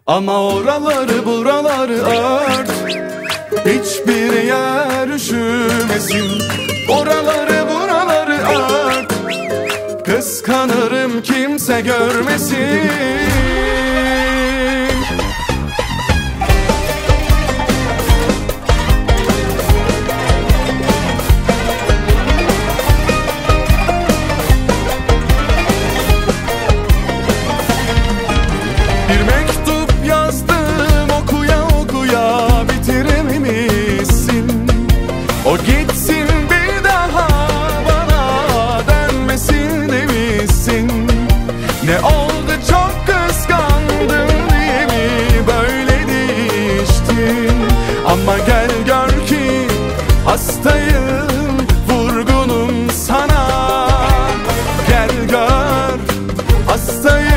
Ama oraları buraları ört, hiçbir yer üşümesin. Oraları buraları ört, kıskanırım kimse görmesin. Bir mektup yazdım okuya okuya bitirememişsin. O gitsin bir daha bana dönmesin demişsin. Ne oldu çok kıskandın diye mi böyle değiştin? Ama gel gör ki hastayım, vurgunum sana. Gel gör hastayım,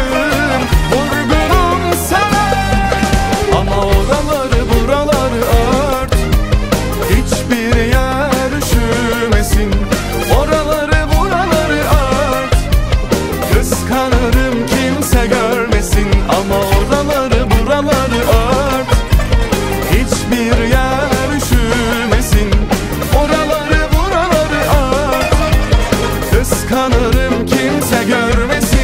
kıskanırım kimse görmesin. Ama oraları buraları ört, hiçbir yer üşümesin. Oraları buraları ört, kıskanırım kimse görmesin.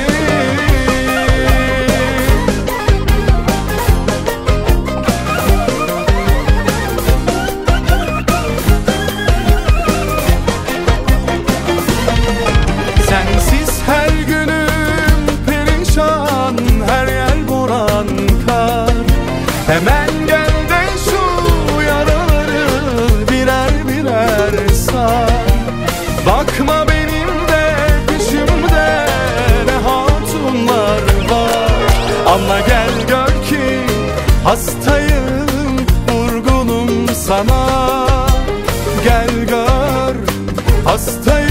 Sensiz her günüm perişan, her yer boran kar. Hemen gel de şu yaraları birer birer sar. Bakma benim de peşimde ne hatunlar var. Ama gel gör ki hastayım, vurgunum sana. Gel gör hastayım,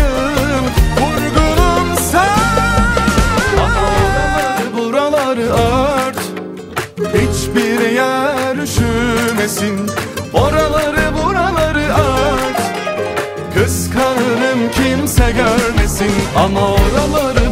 ört, hiçbir yer üşümesin. Oraları buraları ört, kıskanırım kimse görmesin. Ama oraları